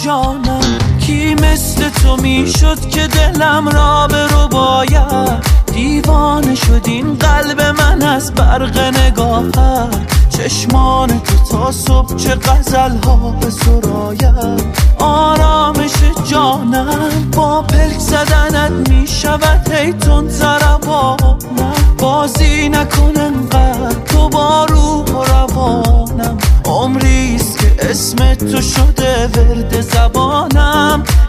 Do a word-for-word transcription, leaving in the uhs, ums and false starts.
جانم کی مثل تو میشد که دلم را به رو باید دیوانه شد این قلب من از برق نگاهت چشمان تو تا صبح چه غزل ها به سراید آرامش جانم با پلک زدنت میشود هی تند ضربانم بازی نکن انقدر تو با روح و روانم عمریست که اسم تو شده ورد زبانم